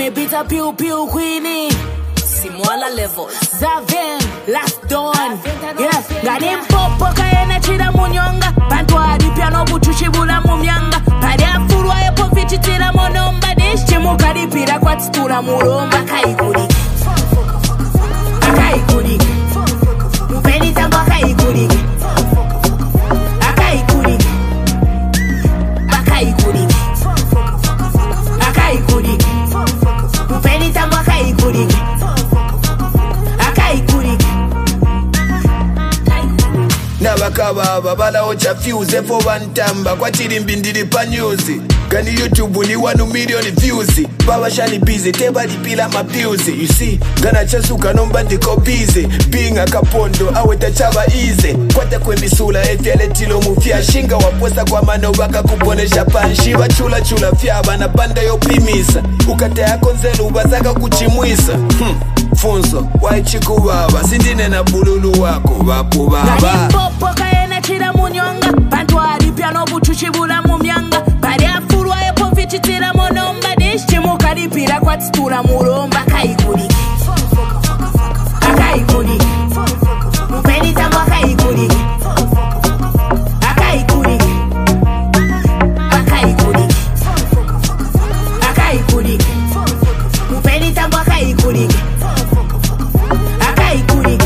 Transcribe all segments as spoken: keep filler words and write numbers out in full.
Nimepita piu piu queenie Simwala levels Zaven, last dawn Yeah, gani mpopo kaena chida munyonga Pantwari piano buchuchi bula mumyanga Pari afurwa epo vichitira monomba Dish chimu karipira kwa tstura muromba Kaikuriki Akaikuriki Mupeni tambo akaikuriki Akaikuriki Akaikuriki Akaikuriki Mupeni tambo akaikuriki Akaikuriki Nabakababa bala ocha fuse for one tamba Kwa chirimbi ndiri pa news Gani YouTube ni one million views Baba shani busy, teba lipila mapiuzi You see, gana chasuka nomba ndiko busy Being a kapondo, aweta chava easy Kwate kwe misula, efiale tilo mufia Shinga waposa kwa mano waka kuponesha panshi Wachula chula fiaba na panda yo primisa Ukate ya konzelu ubazaka kuchimwisa hmm. Funzo, waichiku baba Sindine na bululu wako, wapu baba Gani popo kaena chida munyonga Pantwari piano buchuchi bula mumyanga Pari afurwa epo vichitira monomba Dish chimu karipira kwa tstura muromba Akaikuriki Akaikuriki Mupeni tambo akaikuriki Akaikuriki Akaikuriki Akaikuriki Mupeni tambo akaikuriki Akaikuriki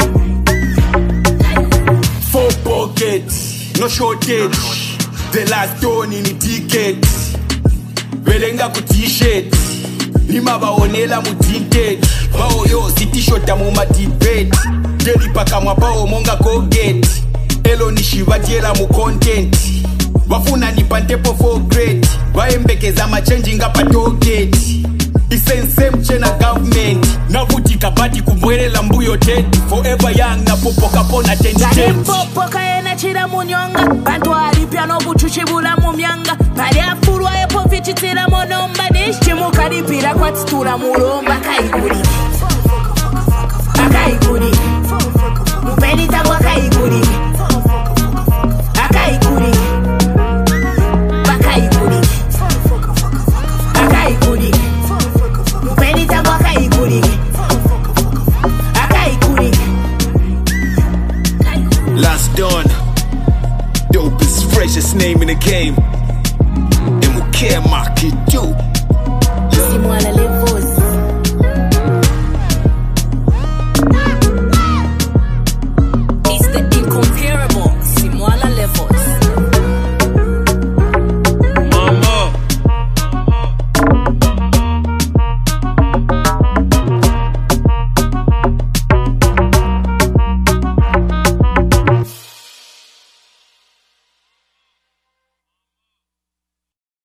Four pockets, no shortage The last one in the ticket Welenga ku t-shirt Nima baonela mu tinted Bao yo si t-shirt amu ma debate Deli paka mwapao monga go get Elo nishivatiela mu content Wafuna nipantepo for great Waembekeza ma changing up a target Isense mchena government Navutika bati kumwele mbuyo tedi Forever young na popo kapona ten Gani mpopo kaena chida munyonga Pantwari piano buchuchi bula mumyanga Pari afurwa epo vichitira monomba Dish chimu karipira kwa tstura muromba Akaikuriki Akaikuriki Mupeni tambo akaikuriki Akaikuriki Akaikuriki Akaikuriki Mupeni tambo akaikuriki Akaikuriki Last Dawn Dopest, freshest name in the game And we care market too